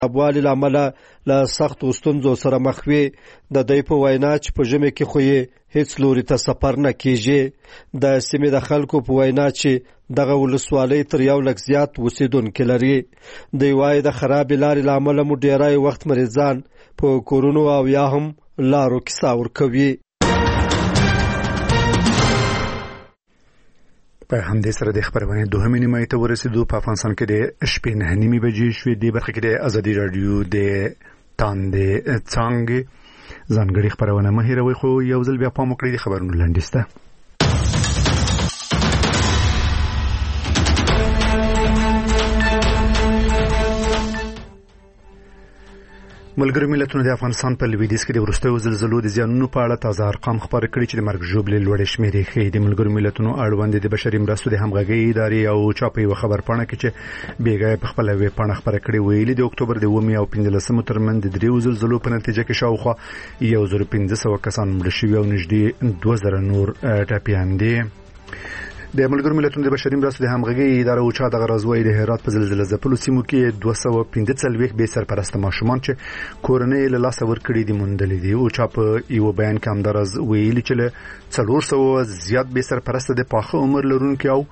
ابوالي لامله له سخت ستونزو سره مخ وي. د دوی په وینا چې په ژمي کې خو یې هیڅ لوري ته سفر نه کیږي. د سیمې د خلکو په وینا چې دغه ولسوالۍ تر 1 لک زیات اوسیدونکي لري. دوی وايي د خراب لارې لامل مو ډیری وخت مریضان په کورونو او یا هم لارو کې ساور کوي. په همدې سره د خبرونه دوهمې نیمه ته ورسېدو. په افغانستان کې د شپې 9:30 بجې شوې. د برخه کې د ازادي رادیو د تاندې څنګه ځانګړي خبرونه مه هېروئ، خو یو ځل بیا پام وکړئ د خبرونو لنډیز ته. ملګرو ملتونو د افغانستان په لویدیځ کې د وروستیو زلزلو د زیانونو په اړه تازه ارقام خبر کړي چې د مرګ ژوبلې لوړې شمیرې ښیي. د ملګرو ملتونو اړوند د بشري مرستو د همغږۍ ادارې او چاپي و خبرپاڼه کې چې بیګای په خپل ویبپاڼه خبره کړې ویلي د اکتوبر د 1 او 15 ترمن د 3 زلزلو په نتیجه کې شاوخوا 1500 کسان مړ شوي او نږدې 2000 نور ټپیان دي. د ملګرو ملتونو د بشري مرستو د همغږۍ اداره او چا د غرضوي د هرات په زلزلې ځپلو سیمو کې 215 به سرپرست ماشومان چې کورنۍ له لاس ورکړي دي موندلې دي. او چا په یو بیان کې همدارز ویلي چې له 400 زیات به سرپرست د پاخه عمر لرونکي او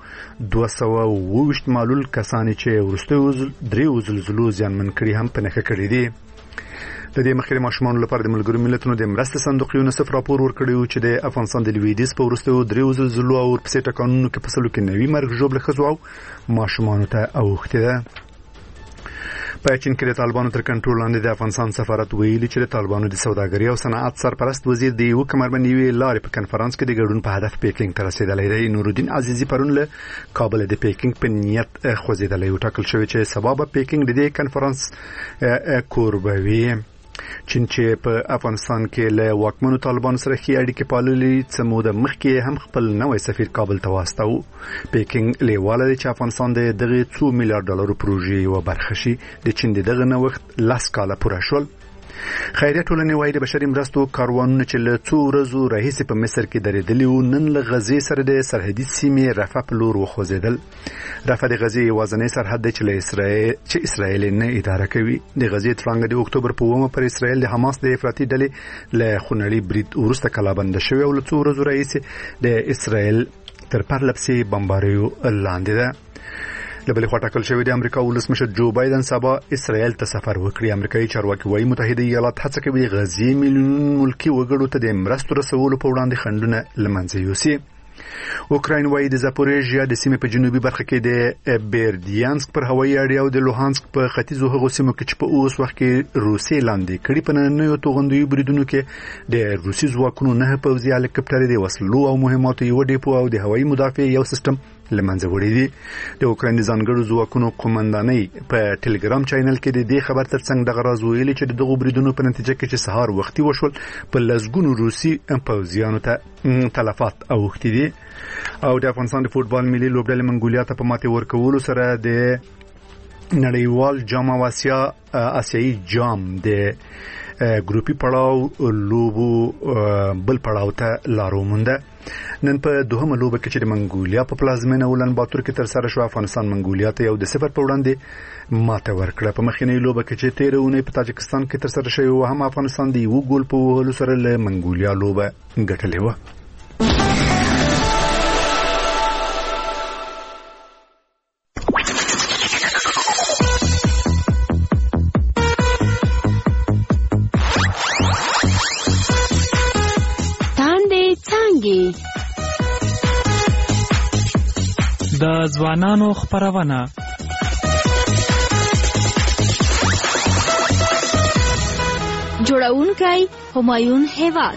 220 معلول کسان چې ورستیو 3 زلزلو زیانمن کړي هم په نخښه کړي دي. د دې مخکې ماشومان لپاره د ملګرو ملتونو د مرستې صندوق یونیسف راپور ورکړی چې د افغانستان د لویدیځ په وروستیو 3 زلزلو او ورپسې ټکانونو کې په سلو کې 90 مرګ ژوبله ښځو او ماشومانو ته اوښتې ده. په چین کې د طالبانو تر کنټرول لاندې د افغانستان سفارت ویلي چې د طالبانو د سوداګرۍ او صنعت سرپرست وزیر د یو کمربندي لارې په کنفرانس کې د ګډون په هدف پیکینګ ته رسیدلی دی. نورالدین عزیزی پرون له کابل د پیکینګ په نیت خوځېدلی او ټاکل شوی چې سبب پیکینګ د دې کنفرانس کوربوي. چین چې په افغانستان کې له واکمنو طالبانو سره ښې اړیکې پاللې څه موده مخکې هم خپل نوی سفیر کابل ته واستاوه. پیکینګ لیواله دی چې افغانستان د دغه 2 میلیارډ ډالرو پروژې یوه برخه شي. د چین د دغه نوښت 10 کاله پوره شول. خیریه ټولنې وايي د بشري مرستو کاروانونه چې له 2 ورځو راهیسې په مصر کې درېدلي وو نن له غزې سره د سرحدي سیمې رفح په لور وخوځېدل. رفح د غزې یوازینی سرحد دی چې اسرائیل نه اداره کوي. د غزې تړانګه د اکتوبر په 1 پر اسرائیل د حماس د افراطي ډلې له خونړي برید وروسته کلابند شوې او له 2 ورځو راهیسې د اسرائیل تر پرلپسې بمباریو لاندې ده. د بلې خوا ټاکل شوی د امریکا ولسمشر جو بایدن سبا اسرائیل ته سفر وکړي. امریکایي چارواکي وايي متحده ایالات هڅه کوي د غزې میلیون ملکي وګړو ته د مرستو رسولو په وړاندې خنډونه له منځه یوسي. اوکراین وايي د زاپوریژیا د سیمې په جنوبي برخه کې د بیردیانسک پر هوایي اډې او د لوهانسک په ختیځو هغو سیمو کې چې په اوس وخت کې روسي لاندې کړي په نننیو توغندیو بریدونو کې د روسي ځواکونو 9 پوځي هلیکاپټرې د وسلو او مهماتو یو ډیپو او د هوایي مدافع یو سیستم لمنځه وړي دي. د اوکراین ځانګړو ځواکونو قومندانۍ په ټلګرام چینل کې د دې خبر ترڅنګ دغه راز ویلي چې دغه بریدونو په نتیجه کې چې سهار وختي وشول په لسګونو روسي پوځیانو ته تلفات اوښتي دي. او د افغانستان د فوټبال ملي لوبډلې منګولیا ته په ماتې ورکولو سره د نړیوال جام او آسیایي جام د ګروپي پړاو لوبو بل پړاو ته لار ومونده. نن په دوهمه لوبه کې چې د منګولیا په پلازمینه اولان باتور کې تر سره شو افغانستان منګولیا ته 1-0 په وړاندې ماته ورکړه. په مخکینی لوبه کې چې 13 اونۍ په تاجکستان کې تر سره شوی و هم افغانستان د یو ګول په وهلو سره له منګولیا لوبه ګټلې و. د ځوانانو خبرونه جوړونکی همایون هیواد.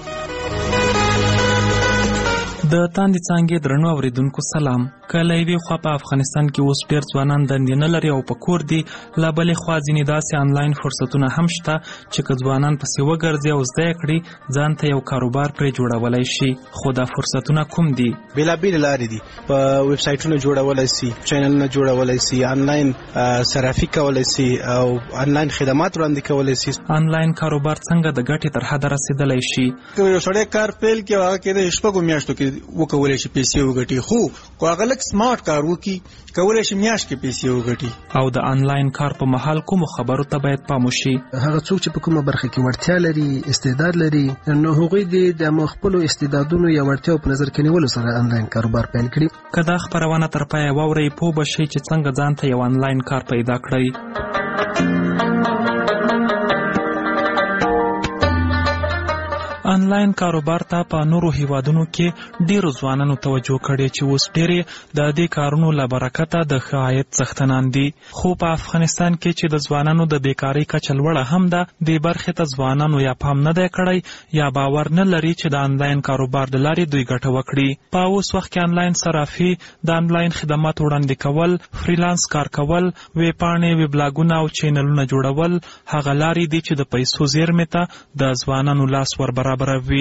د تاندې څانګې درنو اوریدونکو سلام. کله یوې خوا په افغانستان کې اوس ډېر ځوانان دندې نه لري او په کور دي، لا بلې خوا ځینې داسې آنلاین فرصتونه هم شته چې که ځوانان پسې وګرځي او زده یې کړي ځان ته یو کاروبار پرې جوړولی شي. خو دا فرصتونه کوم دي؟ بېلابېلې لارې دي. په ویب سایټونه جوړولی سي، چینلونه جوړولی سي، آنلاین صرافي کولی سي او آنلاین خدمات وړاندې کولی سي. آنلاین کاروبار څنګه د ګټې تر حده رسېدلی شي؟ که یو سړی کار پیل کړي هغه کې د شپږو میاشتو کې وکولای شي پیسې وګټي، خو هغه لږ سمارټ کار وکړي کولای شي میاشت کې پیسې وګټي. او د انلاین کار په مهال کوم خبرو ته باید پام وشي؟ هغه څوک چې په کومه برخه کې وړتیا لري، استعداد لري، نو هغوی د خپل استعدادونو یا وړتیاو په نظر کې نیولو سره انلاین کاروبار پیل کړي. که دا خبرونه تر پایه واورئ پوه به شئ چې څنګه ځان ته یو انلاین کار پیدا کړئ. انلاین کاروبار ته په نورو هیوادونو کې ډیرو ځوانانو توجه کړې چې اوس ډېرې د دې کارونو له برکته د ښه عاید څښتنان دي. خو په افغانستان کې چې د ځوانانو د بیکارۍ کچه لوړه هم ده، دې برخې ته ځوانانو یا پام نه دی کړی یا باور نه لري چې د انلاین کاروبار د لارې دوی ګټه وکړي. په اوس وخت کې انلاین صرافي، د انلاین خدمات وړاندې کول، فریلانس کار کول، ویب پاڼې، ویب لاګونه او چینلونه جوړول هغه لارې دي چې د پیسو زیرمې ته د ځوانانو لاس ور برابروي.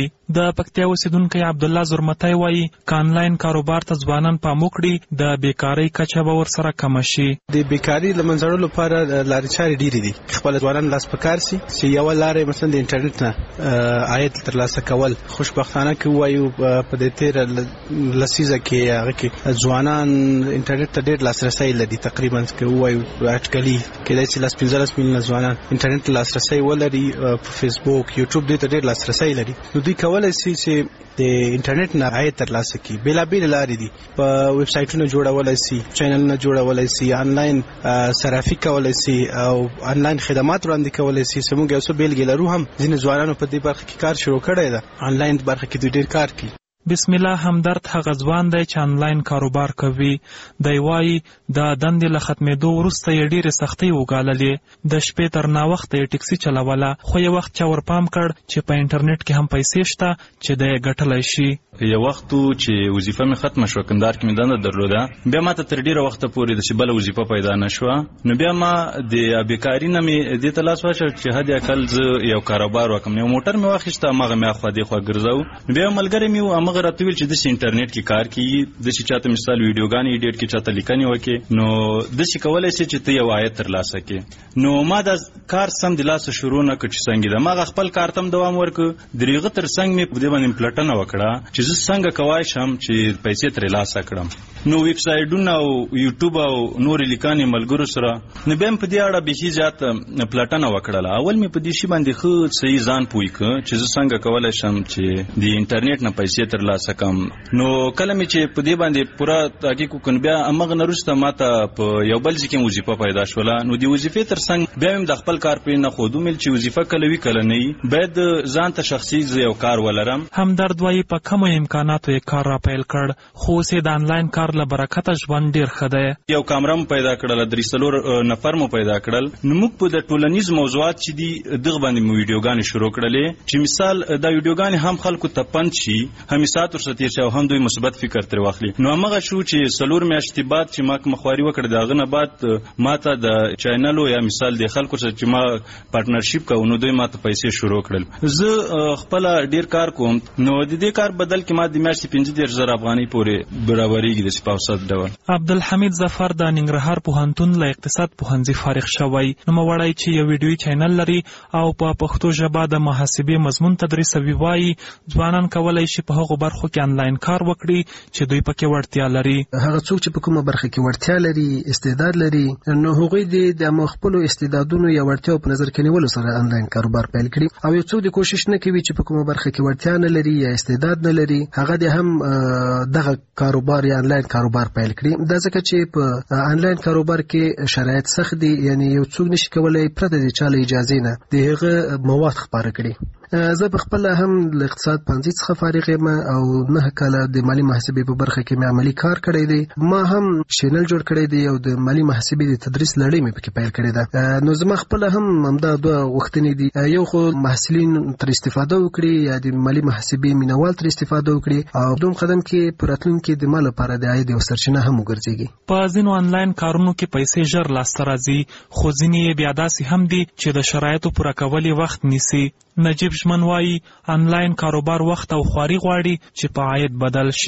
د پکتیا اوسیدونکی عبدالله زرمتی وایي که انلاین کاروبار ته ځوانان پام وکړي د بیکارۍ کچه به ورسره کمه شي. د بیکارۍ له منځ وړلو لپاره لارې چارې ډېرې دي. خپل ځوانان لاس په کار سي چې یوه لاره مثلا د انټرنیټ نه عاید ترلاسه کول. خوشبختانه کې وایو په دې تېره لسیزه کې هغه کې ځوانان انټرنیټ ته ډېر لاسرسی لري. تقریبا کې وایو اټکلي کېدای شي 15 میلیونه ځوانان انټرنیټ ته لاسرسی ولري. په فیسبوک، یوټیوب دې ته ډېر لاسرسی لري. نو دوی کولای شي چې د انټرنیټ نه عاید ترلاسه کړي. بیلابیل لارې دي. په ویب سایټونو جوړولای شي، چینلونه جوړولای شي، انلاین صرافي کولای شي او انلاین خدمات وړاندې کولای شي. سموږ یو څه بیلګې لرو هم ځینې ځوانانو په دې برخه کې کار شروع کړی ده. انلاین برخه کې دوی ډېر کار کوي. بسم الله همدرد هغه ځوان دی چې انلاین کاروبار کوي. دی وایي د دندې له ختمېدو وروسته یې ډېرې سختۍ وګاللې. د شپې تر ناوخته یې ټکسي چلوله، خو یو وخت چا ورپام کړ چې په انټرنیټ کې هم پیسې شته چې دی یې ګټلی شي. یو وخت چې وظیفه مې ختمه شوه، کندهار کې مې دنده درلوده، بیا ما ته تر ډېره وخته پورې د چې بله وظیفه پیدا نه شوه. نو بیا ما د بیکاري نه مې دې ته لاس واچوه چې حد اقل زه یو کاروبار وکړم. یو موټر مې واخیسته، هماغه مې اخوا دېخوا ګرځو. بیا یو ملګری مې و، هماغه راته ویل چې داسې انټرنیټ کې کار کوي، داسې چاته مثال ویډیوګانې ایډیټ کې، چاته لیکنې وکړي، نو داسې کولی شي چې ته یو عاید ترلاسه کړې. نو ما دا کار سم د لاسه شروع نه کړ چې څنګه ده. ما هغه خپل کار ته هم دوام ورکړ. د هغه تر څنګ مې په دې باندې پلټنه وکړه چې زه څنګه کولی شم چې پیسې ترلاسه کړم. نو ویب سایټونه او یوټیوب او نورې لیکنې ملګرو سره، نو بیا مې په دې اړه بیخي زیات پلټنه وکړله. اول مې په دې شي باندې ښه صحیح ځان پوه کړ چې زه څنګه کولی شم چې د انټرنیټ نه پیسې ترلاسه کړم. نو کله مې چې په دې باندې پوره تحقیق وکړ، بیا هماغه نه وروسته ما ته په یو بل ځای کې وظیفه پیدا شوله. نو د وظیفې تر څنګ بیا مې د خپل کار پرې نه ښود ومېل چې وظیفه کله وي کله نه وي، باید ځان ته شخصي یو کار ولرم. همدرد وایي په کمو امکاناتو یې کار را پیل کړ، خو اوس یې د انلاین کار له برکته ژوند ډېر ښه دی. یو کامره مو پیدا کړله، 3-4 نفر مو پیدا کړل. نو موږ په د ټولنیز موضوعات چې دي دغه باندې مو ویډیوګانې شروع کړلې چې مثال دا ویډیوګانې هم خلکو ته پند شي، هم ساعت ورسره تېر شي او هم دوی مثبت فکر ترې واخلي. نو هماغه شو چې 4 میاشتې بعد چې ما کومه خواري وکړه، د هغه نه بعد ما ته د چینلو یا مثال د خلکو سره چې ما پارټنرشپ کوو، نو دوی ما ته پیسې شروع کړل. زه خپله ډېر کار کوم. نو د دې کار بدل کې ما د میاشتې 15,000 افغانۍ پورې برابرېږي د په اوسط ډول. عبدالحمید ظفر د ننګرهار پوهنتون له اقتصاد پوهنځي فارغ شوی. نوموړی چې یو ویډیویي چینل لري او په پښتو ژبه د محاسبې مضمون تدریسوي، وایي ځوانان کولی شي په هغو برخو کې انلاین کار وکړي چې دوی پکې وړتیا لري. هغه څوک چې په کومه برخه کې وړتیا لري، استعداد لري، نو هغوی د خپل استعدادونو یا وړتیاو په نظر کې نیولو سره انلاین کاروبار پیل کړي. او یو څوک د کوشش نه کوي چې په کومه برخه کې وړتیا نه لري یا استعداد نه لري، هغه د هم دغه کاروبار یا انلاین کاروبار پیل کړي. دا ځکه چې په انلاین کاروبار کې شرایط سخت دي، یعنی یو څوک نشي کولای پرته د چا له اجازې نه د هغه مواد خپاره کړي. زه په خپل هم له اقتصاد پوهنځي څخه فارغ یم او 9 کاله د مالي محاسبې په برخه کې مې عملي کار کړی دی. ما هم چینل جوړ کړی دی او د مالي محاسبې د تدریس لړۍ مې پکې پیل کړې ده. نو زما خپل هم همدا 2 غوښتنې دي، یو خو محصلین تر استفاده وکړي یا د مالي محاسبې مینوال تر استفاده وکړي او دوم قدم کې په راتلونکي د مال لپاره د عاید یو سرچینه هم وګرځيږي. په ځینو انلاین کارونو کې پیسې ژر لاسته راځي، خو ځینې بیا داسې هم دي چې د شرایطو پوره کول وخت نیسي. نجیب ژمن وایي انلاین کاروبار وخت او خواري غواړي چې په عاید بدل شي.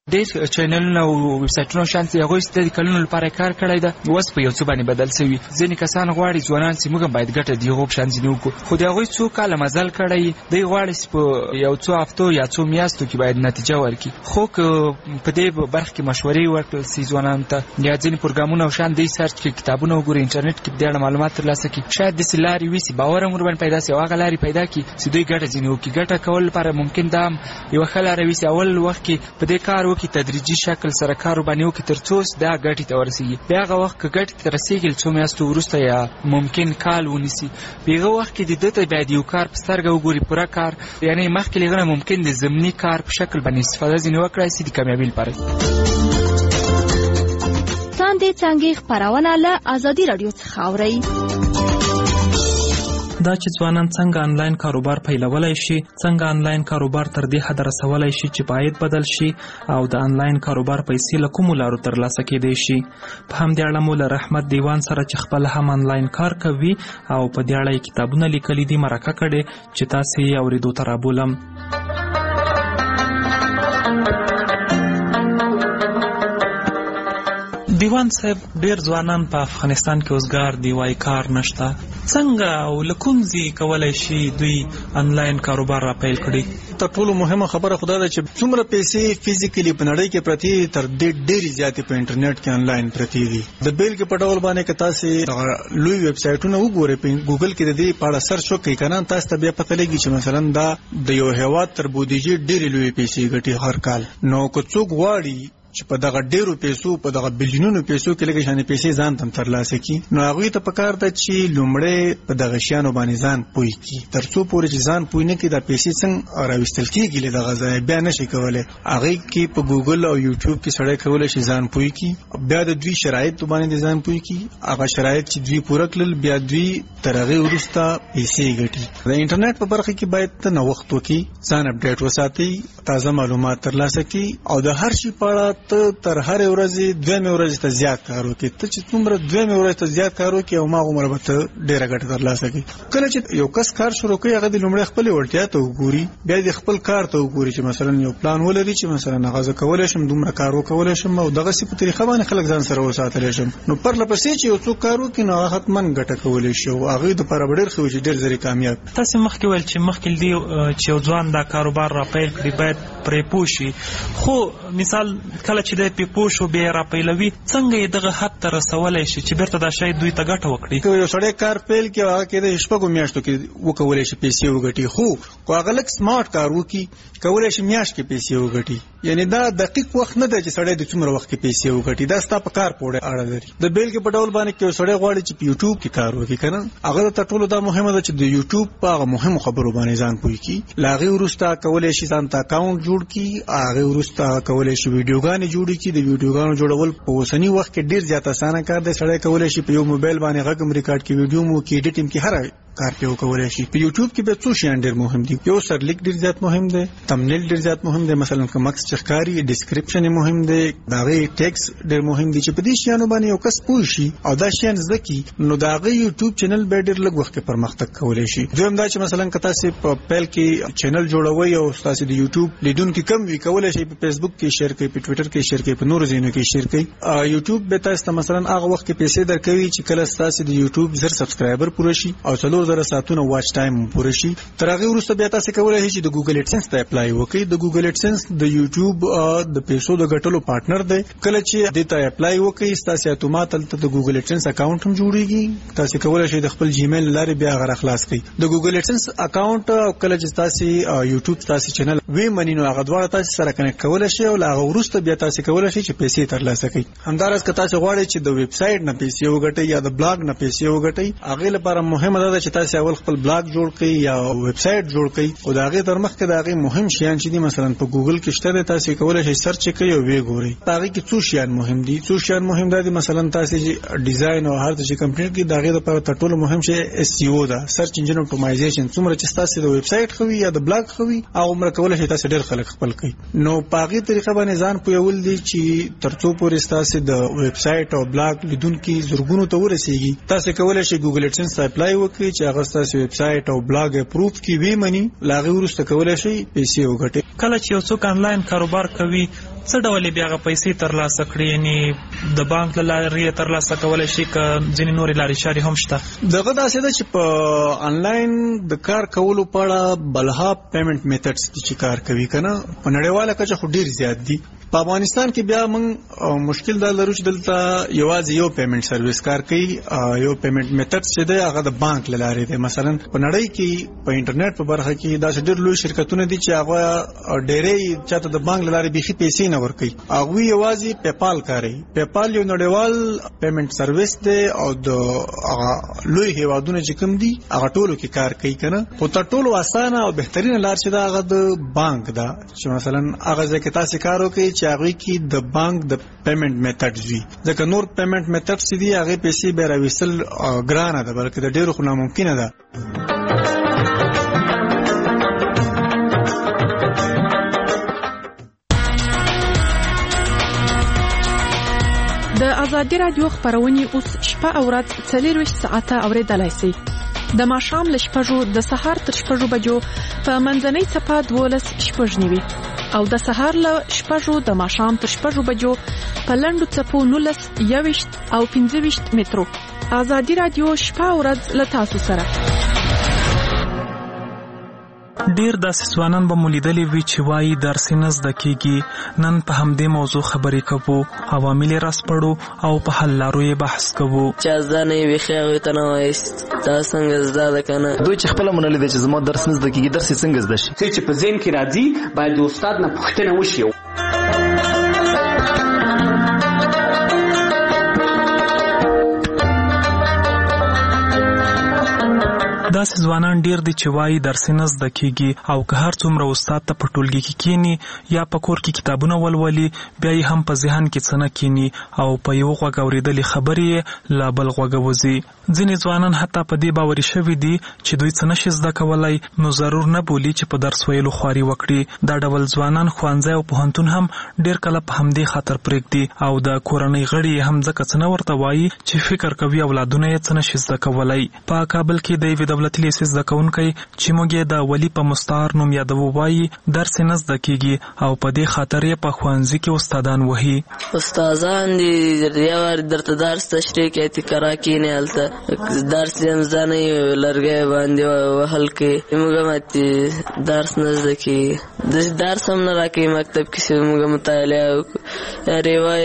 ډېر چینلونه او ویب سایټونه شانتي هغوی د کلونو لپاره کار کړی ده، اوس په یو څه باندې بدل شوي. ځینې کسان غواړي ځوانان چې موږ باید ګټه د هغو په شان ځینې وکړو، خو د هغوی څو کاله مزل کړی دی غواړي چې په یو څو هفتو یا څو میاشتو کې باید نتیجه ورکړي. خو که په دې برخه کې مشورې ورکړل شي ځوانانو ته یا ځینې پروګرامونه او شان دی سرچ کړي، کتابونه وګوري، انټرنیټ کې د دې اړه معلومات ترلاسه کړي، شاید داسې لارې وي چې باور هم ورباندې پیدا شي او هغه لارې پیدا کړي چې دوی ګټه ځینې وکړي. ګټه کول لپاره ممکن دا هم یوه ښه لاره وي چې اول وخت کې په دې کار وکړي، تدریجي شکل سره کار ورباندې وکړي تر څو دا ګټې ته ورسېږي. بیا هغه وخت که ګټې ته رسېږي څو میاشتو وروسته یا ممکن کال ونیسي، په هغه وخت کې د ده ته باید یو کار په سترګه وګوري، پوره کار، یعنې مخکې له هغه نه ممکن د ضمني کار په شکل باندې استفاده ځینې وکړای شي د کامیابۍ لپاره. څانګې څانګې خپرونه له ازادي راډیو څخه اورئ. دا چې ځوانان څنګه آنلاین کاروبار پیلولی شي، څنګه آنلاین کاروبار تر دې حد رسولی شي چې عاید بدل شي او د آنلاین کاروبار پیسې له کومو لارو ترلاسه کېدی شي. په همدې اړه مو له رحمت دیوان سره چې خپل هم آنلاین کار کوي او په دې اړه یې کتابونه لیکلي دي مرکه کړې چې تاسې یې اورېدو ته رابولم. دیوان صاحب، ډیر ځوانان په افغانستان کې اوسګار دی، وای کار نشته. څنګه او له کوم ځای کولی شي دوی آنلاین کاروبار را پیل کړي؟ تر ټولو مهمه خبره خدا ده چې څومره پیسې فزیکلی په نړۍ کې پرتی تر دې ډېرې زیاتې په انټرنیټ کې آنلاین پرتی دي. د بیلګې په ډول باندې که تاسو لوی ویب سایټونه وګورئ، په ګوګل کې د دې په اړه سرچ وکړئ کنه، تاسو ته بیا پته لګي چې مثلا دا د یو هیواد تر بودیجې ډېرې لوی پیسې ګټي هر کال. نو که څوک غواړي چې په دغه ډیرو پیسو، په دغه بلیونونو پیسو کې لږ شانې پیسې ځان تم ترلاسه کړي، نو هغوی ته پکار ده چې لومړی په دغه شیانو باندې ځان پوه کړي. تر څو پورې چې ځان پوه نه کړي دا پیسې څنګه راویستل کېږي له دغه ځایه بیا نشي کولی. هغې کې په ګوګل او یوټیوب کې سړی کولی شي ځان پوه کړي، بیا د دوی شرایط باندې ځان پوه کړي. هغه شرایط چې دوی پوره کړل بیا دوی تر هغې وروسته پیسې ګټي. د انټرنیټ په برخه کې باید ته نوښت وکړي، ځان اپډیټ وساتئ، تازه معلومات ترلاسه کړي او د هر شي په اړه ته تر هر ورځې دویمې ورځې ته زیات کار وکړي. ته چې څومره دویمې ورځې ته زیات کار وکړي او هغومره به ته ډېره ګټه ترلاسه کړي. کله چې یو کس کار شروع کوي هغه د لومړی خپلې وړتیا ته وګوري، بیا د خپل کار ته وګوري چې مثلا یو پلان ولري چې مثلا هغه زه کولی شم دومره کار وکولی شم او دغسې په طریقه باندې خلک ځان سره وساتلی شم. نو پرله پسې چې یو څوک کار وکړي نو هغه حتما ګټه کولی شي او هغوی دپاره به ډېر ښه وي چې ډېر زر کامیاب. تاسې مخکې ویل چې مخکې دې چې یو ځوان دا کاروبار را پیل کړي باید پرې پوه شي، خو مثال کله چې دی پرې پوه شو بیا را پیلوي، څنګه یې دغه حد ته رسولی شي چې بیرته دا شی دوی ته ګټه وکړي؟ که یو سړی کار پیل کړي هغه کېدای شي شپږو میاشتو کې وکولی شي پیسې وګټي، خو که هغه لږ سمارټ کار وکړي کولی شي میاشت کې پیسې وګټي. یعنی دا دقیق وخت نه دی چې سړی د څومره وخت کې پیسې وګټي، دا ستا په کار پورې اړه لري. د بیلګې په ډول باندې که یو سړی غواړي چې په یوټیوب کې کار وکړي که نه، هغه ته تر ټولو دا مهمه ده چې د یوټیوب په هغه مهمو خبرو باندې ځان پوه کړي. له هغې وروسته کولی شي ځان ته اکاونټ جوړ کړي، هغې وروسته کولی شي ویډیوګانې جوړې کړي. د ویډیوګانو جوړول په اوسني وخت کې ډېر زیات اسانه کار دی. سړی کولی شي په یو موبایل باندې غږ هم ریکارډ کړي، ویډیو هم وکړي، ایډیټ هم کړي، هر کار پې وکولی شي. په یوټیوب کې بیا څو شیان ډېر مهم دي. یو سرلیک ډېر زیات مهم دی، تمنیل ډېر زیات مهم دی، مثلا که مکس چې ښکاري، ډسکرپشن یې مهم دی، د هغې ټیکس ډېر مهم دی. چې په دې شیانو باندې یو کس پوه شي او دا شیان زده کړي نو د هغه یوټیوب چینل بیا ډېر لږ وخت کې پرمختګ کولی شي. دویم دا چې مثلا که تاسې په پیل کې چینل جوړوئ او تاسې د یوټیوب لیدونکي کم وي، کولی شئ په فیسبوک کې شیر کړئ، په ټویټر کې شیر کړئ، په نورو ځایونو کې شیر کړئ. یوټیوب به تاسو ته مثلا هغه وخت کې پیسې درکوي چې کله ستاسې د یوټیوب 1000 سبسکرایبر پوره شي او 4000 ساعتونه واچ ټایم پوره شي. تر هغې وروسته بیا تاسې کولی شئ چې د ګوګل ایډسنس ته اپلای وکړئ. د ګوګل ایډسنس د یوټیوب د پیسو د ګټلو پارټنر دی. کله چې دې ته اپلای وکړئ ستاسې اتومات هلته د ګوګل ایډسنس اکاونټ هم جوړېږي. تاسې کولی شئ د خپل جیمیل لارې بیا هغه راخلاص کړئ. د ګوګل ایډسنس اکاونټ او کله چې تاسې یوټیوب تاسې چینل ومني نو هغه دواړه تاسې سره کنیکټ کولی شئ او له هغه وروسته بیا تاسې کولی شئ چې پیسې ترلاسه کړئ. همداراز که تاسې غواړئ چې د ویب سایټ نه پیسې وګټئ یا د بلاګ نه پیسې وګټئ، هغې لپاره مهمه دا ده چې تاسې اول خپل بلاګ جوړ کړئ یا ویب سایټ جوړ کړئ او د هغې تر مخکې د هغې مهم شیان چې دي مثلا په ګوګل کې شته دی، تاسې کولی شئ سرچ یې کړئ او ویې ګورئ. په هغې کې څو شیان مهم دي. څو شیان مهم دا دي مثلا تاسې چې ډیزاین او هر څه چې کمپلیټ کړي د هغې لپاره تر ټولو مهم شی SEO ده، سرچ انجن اپټیمایزیشن. څومره چې ستاسې د ویب سایټ ښه وي یا د بلاګ ښه وي هغومره کولی شئ تاسې ډېر خلک خپل کړئ. نو په هغې طریقه باندې ځان پوهول دي چې تر څو پورې ستاسې د ویب سایټ او بلاګ لیدونکي زرګونو ته ورسېږي، تاسې کولی شئ ګوګل ایډسنس ته اپلای وکړئ چې هغه ستاسې ویب سایټ او بلاګ اپروف کړي ویې مني، له هغې وروسته کولی شئ پیسې وګټئ. کله چې یو څوک آنلاین کاروبار کوي څه ډول بیا غو پیسې ترلاسه کړي؟ یعنی د بانک له لارې ترلاسه کولای شي که ځینې نورې لارې چارې هم شته؟ دغه داسې ده چې په انلاین د کار کولو په اړه بلها پیمنٹ میتھډز چې کار کوي کنه په نړیواله کچه خو ډیر زیات دي. په افغانستان کې بیا موږ مشکل دا لرو چې دلته یوازې یو پیمنٹ سرویس کار کوي. یو پیمنٹ میتھډ چې دی هغه د بانک له لارې دی. مثلا په نړۍ کې په انټرنیټ په برخه کې دا ډېر لوی شرکتونه دي چې هغه ډېرې چاته د بانک له لارې بيخي پیسې نه ورکوي. هغه یوازې پیپال کاروي. پیپال یو نړیوال پیمنٹ سرویس دی او د هغه لوی هیوادونو چې کوم دي هغه ټولو کې کار کوي کنه. خو تر ټولو اسانه او بهترینه لار چې دا هغه د بانک ده چې مثلا هغه ځکه تاسو کار وکړي چې هغه کې د بانک د پیمنٹ میتھډز وي. ځکه نور پیمنٹ میتھډز دي هغه پیسې به راوېستل ګرانه ده بلکې د ډیرو خو ناممکنه ده. د ازادي رادیو خبرونه اوس شپه او ورځ 24 ساعته اوریدلای شئ. د ماښام له 6 د سهار تر 6 بجو په منځنۍ صفه 12 شپږ نیوي او د سهار له 6 د ماښام تر 6 بجو په لنډو صفو 19 21 او 25 مترو. ازادي رادیو شپه او ورځ له تاسو سره. ډیر داسې ځوانان به مولیدلي وي چې وایي درس نه زده کیږي. نن په همدې موضوع خبرې کوو، عوامل یې راسپړو او په حل لارو یې بحث کوو. چې زده نه وي هغوی ته نه وایست دا څنګه زده ده که نه. دوی چې خپله منلې ده چې زما درس نه زده کیږي، درس یې څنګه زده شي؟ څه چې په ذهن کې راځي باید د استاد نه پوښتنه وشي. داسې ځوانان ډیر دي چې وایي درس نه زده کیږي او که هر څومره استاد ته په ټولګي کې کینی یا په کور کې کتابونه ولولي بیا یې هم په ذهن کې څه نه کینی او په یو غوږ اورېدلې خبرې یې لا بل غوږ وځي. ځینې ځوانان حتی په دې باوري شوي دي چې دوی څه نشي زده کولی نو ضرور نه بولي چې په درس ویلو خواري وکړي. دا ډول ځوانان ښوونځی او پوهنتون هم ډیر کله په همدې خاطر پرېږدي او د کورنۍ غړي هم ځکه څه نه ورته وایي چې فکر کوي اولادونه یې څه نشي زده کولی. په کابل کې د یوې دولتي لیسې زده کوونکی چې موږ یې د ولی په مستعار نوم یادوو وایي درس نه زده کیږي او په دې خاطر یې په ښوونځي کې استادان وهي. استادان دي یو وار درته درس تشریح کوي تکرا کینې هلته درس یې هم زده نه وي لرګی باندې وهل کوي. موږ هم درس نه زده کیږي، درس هم نه راکوي مکتب کې چې موږ مطالعه وکړو.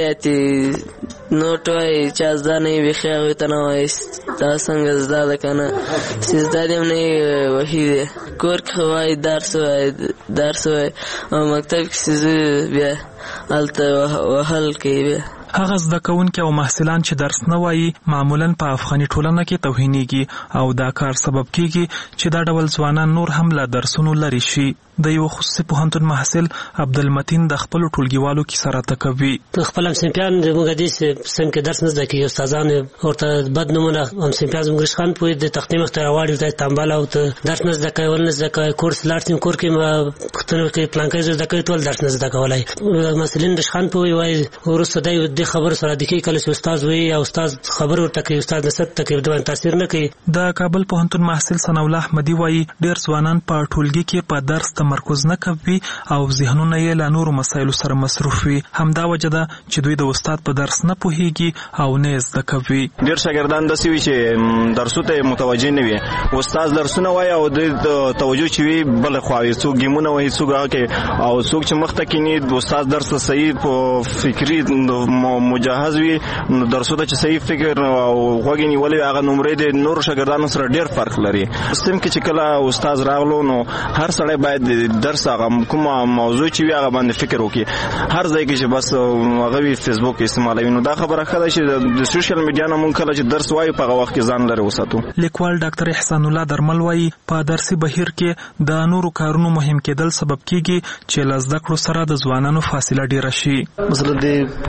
روایت نوټ وایي چا زده نه وي بیخي هغوی ته نه وایست دا څنګه زده ده که نه. چې زده دې هم نه وهي دی کور کې خو وایي درس وایي او مکتب کې چې زه بیا هلته وهل کوي. بیا هغه زده کوونکي او محصلان چې درس نه وایي معمولا په افغاني ټولنه کې توهینېږي او دا کار سبب کیږي چې دا ډول ځوانان نور هم له درسونو لرې شي. د یو خصوصي پوهنتون محصل عبدالمتین د خپلو ټولګیوالو کیسه راته کوي. خپل همصنفیان زموږ دې سم کې درس نه زده کوي، استادان ورته بد نومونه همصنفیان زموږ رشخان پوهې د تختې مخ ته راواړي ورته تنبل او ته درس نه زده کوي ول نه زده کوي. کورس لاړ شم کور کې پوښتنه کوي پلانکی زه زده کوي ټول درس نه زده کولی. مسلین رشخان پوهې وایي وروسته دی دې خبرو سره د کېږي کله چې استاد وایي او استاد خبر ورته کوي استاد نصیحت ته کوي د تاثیر نه کوي. د کابل پوهنتون محصل ثناءالله احمدي وایي ډېر ځوانان په ټولګي کې په درس تمرکز نه کوي او ذهنونه یې له نورو مسایلو سره مصروف وي. همدا وجه ده چې دوی د استاد په درس نه پوهیږي او نه زده کوي. ډېر شاګردان داسې وي چې درسو ته متوجه نه وي، استاد درسونه وایي او د توجه چې وي بل خوا وي، څوک ګیمونه وایي څوک هغه او څوک چې مخ ته کینی د استاد درس ته صحیح په فکري مجهز وي نو درسو ته چې صحیح فکر او غوږ نیولې هغه نمرې د نورو شاګردانو سره ډېر فرق لري. سم کې چې کله استاد راغلو نو هر سړی باید درس هغه کومه موضوع چې وي هغه باندې فکر وکړي. هر ځای کې چې بس هغه وي فیسبوک استعمالوي نو دا خبره ښه ده چې د سوشل میډیا نه مونږ کله چې درس وایو په هغه وخت کې ځان لرې وساتو. لیکوال ډاکټر احسان الله درمل وایي په درسي بهیر کې د نورو کارونو مهم کېدل سبب کېږي چې له زده کړو سره د ځوانانو فاصله ډېره شي. مثلا د په سوشل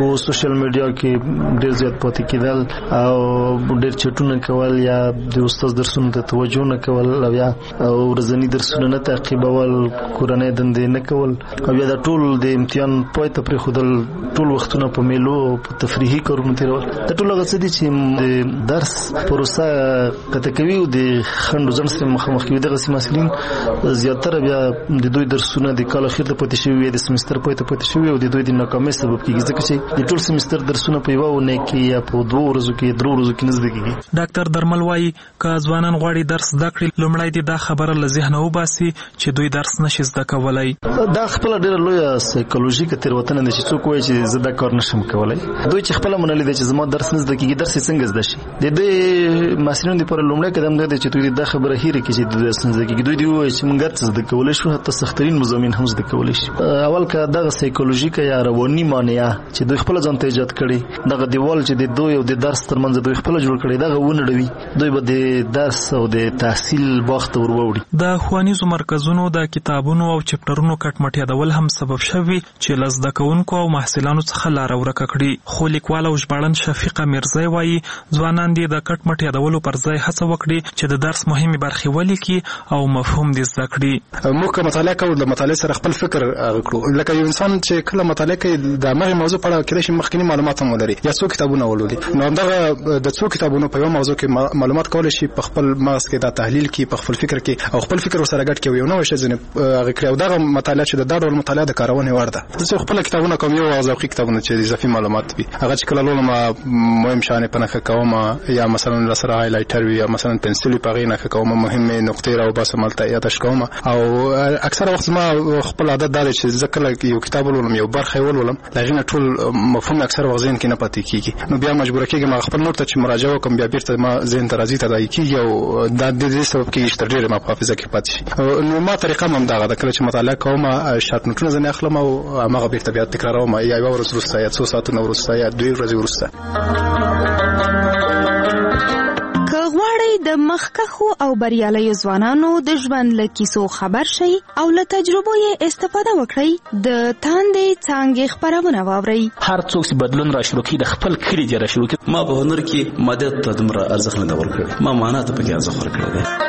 سوشل میډیا کې ډېر زیات پاتې کېدل او ډېر چټونه کول یا د استاد درسونو ته توجه نه کول او یا ورځنی درسونه نه تعقیبول، کورنۍ دندې نه کول او یا د ټول د امتحان پای ته پرېښودل، ټول وختونه په میلو او په تفریحي کارونو تېرول. دا ټول هغه څه دي چې د درس پروسه قطع کوي او د خنډ ځنډ سره مخامخ کوي. دغسې محصلین زیاتره بیا د دوی درسونه د کال اخر ته پاتې شوي وي، د سمستر پای ته پاتې شوي او د دوی د ناکامۍ سبب کېږي، ځکه چې د ټول سمستر درسونه په یوه اونۍ کې یا په 2 ورځو کې 3 ورځو کې نه زده کېږي. ډاکټر درمل وایي که ځوانان غواړي درس زده کړي، لومړی دې دا خبره له ذهنه وباسي چې دوی درس نشي زده کولی. دا خپله ډېره لویه سایکولوژیکه تېروتنه ده چې څوک وایي چې زه دا کار نشم کولی. دوی چې خپله منلې ده چې زما درس نه زده کېږي، درس یې څنګه زده شي؟ د دې محصلینو دپاره لومړی قدم دا دی چې دوی دا خبره هېره کړي چې دوی درس نه زده کېږي. دوی دې ووایي چې موږ هر څه زده کولی شو، حتی سختترین مضامین هم زده کولی شي. اول که دغه سایکولوژیکه یا رواني مانعه چې دوی خپله ځان ته ایجاد کړي، دغه دیوال چې د دوی او د درس ترمنځ دوی خپله جوړ کړی، دغه ونړوي، دوی به د درس او د تحصیل باغ ته ور ووړي. د ښوونیزو مرکزونو د کتابونو او چپټرونو کټ یادول هم سبب شوي چې له زده کوونکو او محصلانو څخه لاره ورکه کړي. خو لیکوال او ژباړن شفیقه میرزی وایي ځوانان دې د کټ یادولو پر ځای هڅه وکړي چې د درس مهمې برخې ولیکي او مفهوم دې زده کړي. موږ که مطالعه کوو، د مطالعې سره خپل فکر کړو. لکه یو انسان چې کله مطالعه کوي د هغې موضوع په اړه کېدای شي مخکیني معلومات هم ولري یا څو کتابونه ولولي. نو همدغه د څو کتابونو په یوه موضوع کې معلومات کولی شي په خپل مغز کې دا تحلیل کړي، په خپل فکر کې او خپل فکر ورسره ګډ کړي، یو نوی شی ځینې هغې کړي. او دغه مطالعه چې دا ډول مطالعه د کارونې وړ ده. زه خپله کتابونه کوم، یو ذوقي کتابونه چې اضافي معلومات وي، هغه چې کله لولم مهم شیان په نښه کوم، یا مثلا راسره هایلایټر وي یا مثلا پنسل وي، په هغې نښه کوم، مهمې نقطې راوباسم، هلته یادداشت کوم. او اکثره وخت زما خپل عادت دا دی چې زه کله یو کتاب ولولم، یو برخه یې ولولم، د هغې نه ټول مفهوم اکثره وخت ذهن کې نه پاتې کېږي. نو بیا مجبوره کېږم هغه خپل نوټ ته چې مراجعه وکړم، بیا بېرته ما ذهن ته راځي، تداعي کېږي او دا د دې سبب کېږي چې تر ډېرې ما په حافظه کې پاتې شي. نو ما طریقه هم همدغه ده، کله چې مطالعه کوم شارټ نوټونه ځینې اخلم او هماغه بېرته بیا تکراروم، یا یوه ورځ وروسته یا څو ساعتونه وروسته یا 2 ورځې وروسته. که غواړئ د مخکښو او بریالیو ځوانانو د ژوند له کیسو خبر شئ او له تجربو یې استفاده وکړئ، د تاندې څانګې خپرونه واورئ. هر څوک چې بدلون را شروع کړي د خپل کلي دې را شروع کړي. ما په هنر کې مادیت ته دومره ارزښت نه دی ورکړی، ما معنا ته پکې ارزښت ورکړی دی.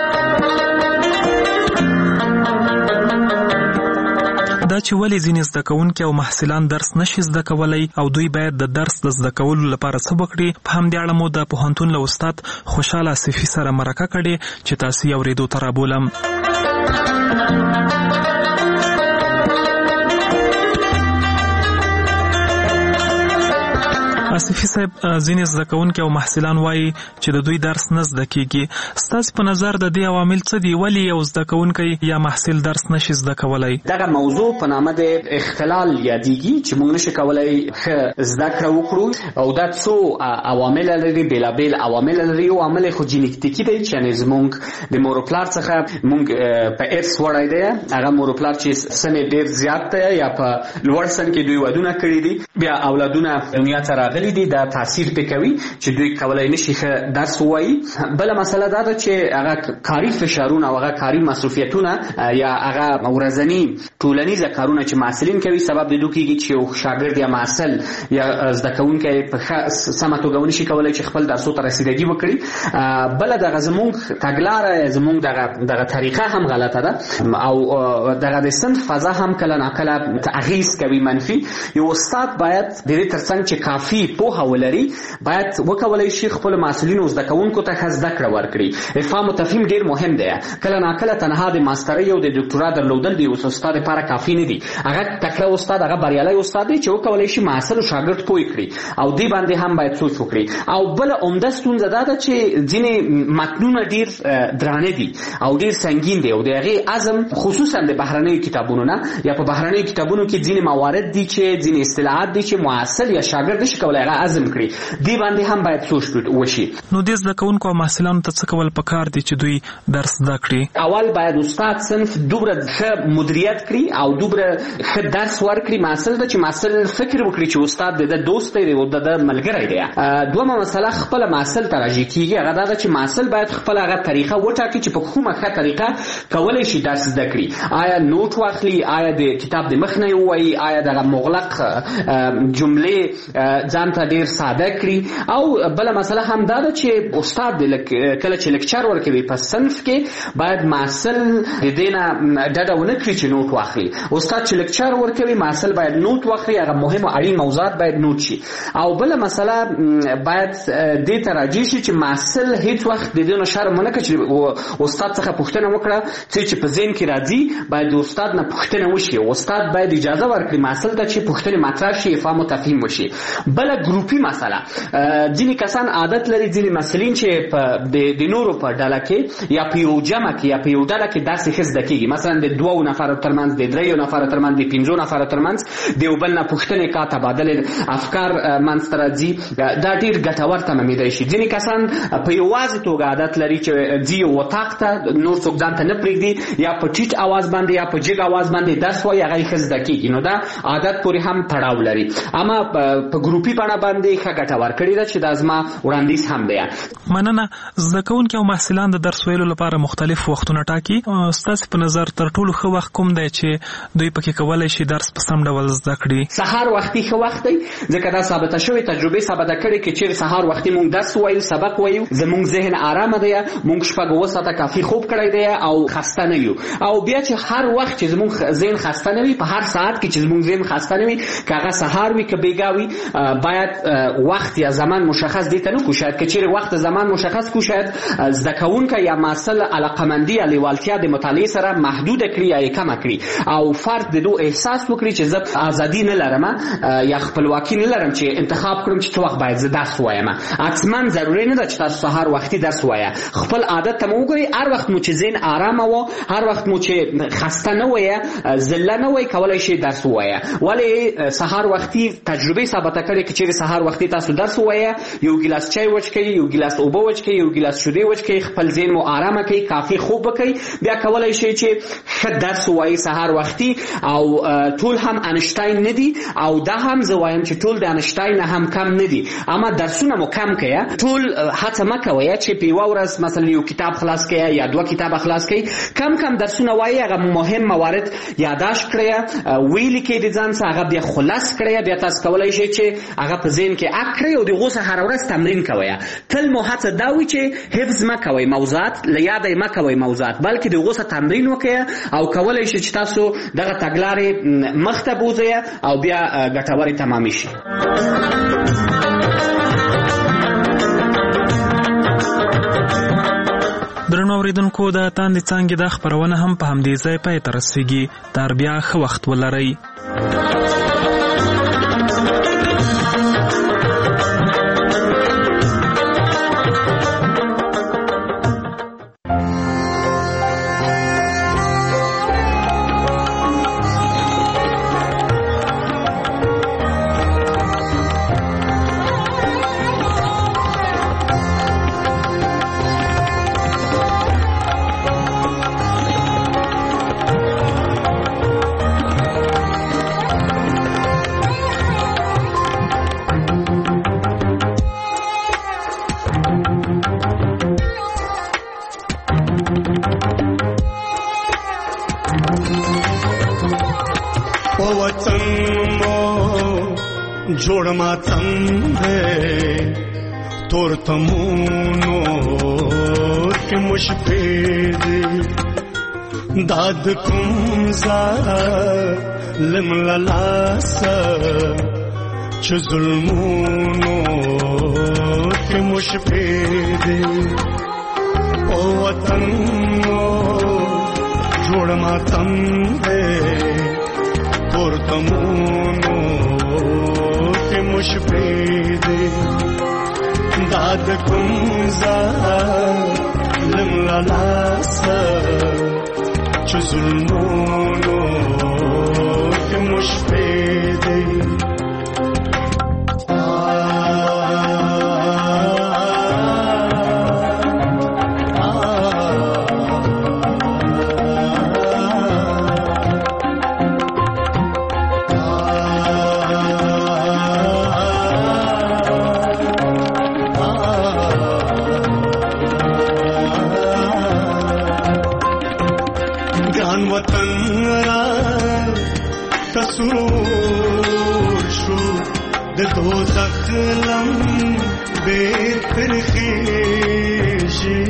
دا چې ولې ځینې زده کوونکي او محصلان درس نشي زده کولی او دوی باید د درس د زده کولو لپاره څه وکړي، په همدې اړه مو د پوهنتون له استاد خوشحال آصفي سره مرکه کړې چې تاسو یې اورېدو ته رابولم. آصفي صاحب، ځینې زده کوونکي او محصلان وایي چې د دوی درس نه زده کېږي. ستاسو په نظر د دې عوامل څه دي؟ ولې یو زده کوونکی یا محصل درس نشي زده کولی؟ دغه موضوع په نامه د اختلال یادېږي چې موږ نشو کولی ښه زده کړه وکړو، او دا څو عوامل لري، بېلابېل عوامل لري. یو عامل یې خو جینیټیکي دی چې زموږ د مور و پلار څخه موږ په ارث وړی دی. هغه مور و پلار چې سن یې ډېر زیات دی یا په لوړ سن کې دوی ودونه کړي دي، بیا اولادونه دنیا ته راغلي دي، دا تاثیر پې کوي چې دوی کولی نشي ښه درس ووایي. بله مسله دا ده چې هغه کاري فشارونه او هغه کاري مصروفیتونه یا هغه ورځني ټولنیزه کارونه چې محصلین کوي سبب د دې کېږي چې یو شاګرد یا محصل یا زده کوونکی په ښه سمه توګه ونشي کولی چې خپل درسو ته رسیدګي وکړي. بله دغه زموږ تګلاره، زموږ دغه طریقه هم غلطه ده او دغه د صنف فضا هم کله ناکله اغېز کوي منفي. یو استاد باید د دې تر څنګ چې کافي پوهه ولري، باید وکولی شي خپل محصلینو زده کوونکو ته ښه زده کړه ورکړي. افهام او تفهیم ډېر مهم دی. کله ناکله تنها د ماسترۍ او د ډاکټورا درلودل د یو استاد لپاره کافي نه دي. هغه تکړه استاد، هغه بریالی استاد دی چې وکولی شي محصل او شاګرد پوه کړي، او دې باندې هم باید سوچ وکړي. او بله عمده ستونزه دا ده چې ځینې متنونه ډېر درانه دي او ډېر سنګین دي، او د هغې عزم خصوصا د بهرنیو کتابونو نه یا په بهرنیو کتابونو کې ځینې موارد دي چې ځینې اصطلاحات دي چې محصل یا شاګرد نشي کولی هغه عزم کړي. دې باندې هم باید سوچ وشي. نو دې زده کوونکو او محصلانو ته څه کول پکار دي چې دوی درس زده کړي؟ اول باید استاد صنف دومره ښه مدیریت کړي او دومره ښه درس ورکړي محصل ته چې محصل فکر وکړي چې استاد د دوست دی او د ملګری دی. دومره مسله خپله محصل ته راجع کېږي، هغه دا ده چې محصل باید خپله هغه طریقه وټاکي چې په کومه ښه طریقه کولی شي درس زده کړي. آیا نوټ واخلي، آیا د کتاب د مخ نه یې ووایي، آیا دغه مغلق جملې ځان ځان ته ډیر ساده کړي. او بل مسله هم دا ده چې استاد کله چې لیکچر ورکوي په صنف کې باید محصل د دینه ډډه ونه کړي چې نوٹ واخلي. استاد چې لیکچر ورکوي محصل باید نوٹ واخلي، هغه مهم او اړین موضوعات باید نوٹ شي. او بل مسله باید دې ته راځي چې محصل هیڅ وخت د دې شرم نه کوي چې استاد څخه پوښتنه وکړه چې په ذهن کې راځي، باید د استاد نه پوښتنه وشي. استاد باید اجازه ورکړي محصل ته چې پوښتنه مطرح شي، فهم او تفهیم وشي. بل ګروپي مسله، ځینې کسان عادت لري، ځینې مسلین چې د نورو په ډله کې یا په یو جمع کې یا په یو ډله کې داسې ښه زده کېږي، مثلا د 2 نفرو ترمنځ، د 3 نفرو ترمنځ، د 5 نفرو ترمنځ د یو بل نه پوښتنې کا تبادله افکار منځته راځي. دا ډېر ګټور تمامېدای شي. ځینې کسان په یوازې توګه عادت لري چې ځي یو اتاق ته، نور څوک ځان ته نه پرېږدي، یا په ټیټ اواز باندې یا په جګ اواز باندې درس وایي، هغه یې ښه زده کېږي. نو دا عادت پورې هم تړاو لري. اما په ګروپي بڼه باندې ښه ګټه ورکړې ده چې دا زما وړاندیز هم دی. مننه. زده کوونکي او محصلان د درس ویلو لپاره مختلف وختونه ټاکي. ستاسو په نظر تر ټولو ښه وخت کوم دی چې دوی پکې کولای شي درس په سم ډول زده کړي؟ سهار وختي ښه وخت دی، ځکه دا ثابته شوې تجربې ثابته کړې چې چیرې سهار وختي مونږ درس وایو، سبق وایو، زمونږ ذهن آرامه دی، مونږ شپږ اووه ساعته کافي خوب کړی دی او خسته نه یو. او بیا چې هر وخت چې زمونږ ذهن خسته نه وي، په هر ساعت کې چې زمونږ ذهن خسته نه وي، که هغه سهار وي که بیګا وي، باید وخت یا زمان مشخص دی ته نه کو. شاید که چیرې وخت زمان مشخص کو، شاید زده کوونکی یا محصل علاقمندي یا لیوالتیا د مطالعې سره محدوده کړي یا یې کمه کړي، او فرد د دو احساس وکړي چې زه ازادي نه لرم یا خپلواکي نه لرم چې انتخاب کړم چې څه وخت باید زه درس وایم. حتما ضروري نه ده چې تاسو سهار وختي درس وایه. خپل عادت ته مو وګورئ، هر وخت مو چې ذهن آرامه و، هر وخت مو چې خسته نه وایه، ذله نه وایه، کولی شئ درس ووایه. ولې سهار وختي تجربې ثابته کړې چې چیرې سهار وختي تاسو درس ووایه، یو ګیلاس چای وچکئ، یو ګیلاس اوبه وچکئ، یو ګیلاس شیدې وچکئ، خپل ذهن مو آرامه کړئ، کافي خوب وکړئ، بیا کولی شئ چې ښه درس ووایئ سهار وختي. او ټول هم انشتاین نه دي، او دا هم زه وایم چې ټول د انشتاین نه هم کم نه دي. اما درسونه مو کم کړئ، ټول هڅه مه کوئ چې په یوه ورځ مثلا یو کتاب خلاص کړئ یا 2 کتابه خلاص کړئ. کم کم درسونه وایئ، هغه مهم موارد یادداشت کړئ، ویلي کړئ د ځان څخه، هغه بیا خلاص کړئ. بیا تاسو کولی شئ چې هغه په ذهن کې اک کړئ او د هغو څخه هره ورځ تمرین کوئ. تل مو هڅه دا وي چې حفظ مه کوئ موضوعات، له یاده یې مه کوئ موضوعات، بلکې د هغو څخه تمرین وکړئ او کولی شئ چې تاسو دغه تګلارې مخته بوځئ او بیا ګټورې تمامې شي. درنو اوریدونکو، د تاندې څانګې دا خپرونه هم په همدې ځای پای ته رسیږي. تر بیا ښه وخت ولرئ. जोड़ मातम है तोर तमूनो के मुशफेद दाद कुमजा लिमलासा च जुल्मूनो के मुशफेद ओ वतनो जोड़ मातम है तोर तमूनो मुशफेद दाद कुमजा लिमलासा च जुल्मोनो के मुशफेद دوزخ لم بیر پرخیشی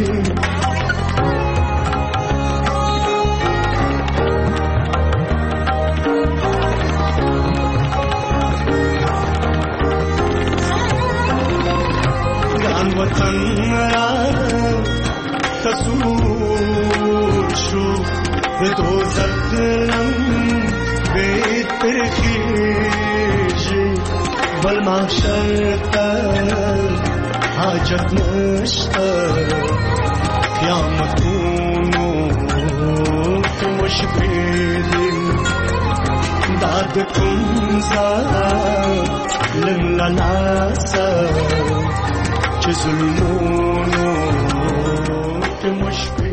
گران وطن را تصور شو دوزخ لم بیر پرخیشی بل محشر حاجت نشتا قیامتونو که مشبیلی داد کنزا لن لناسا چه ظلمونو که مشبیلی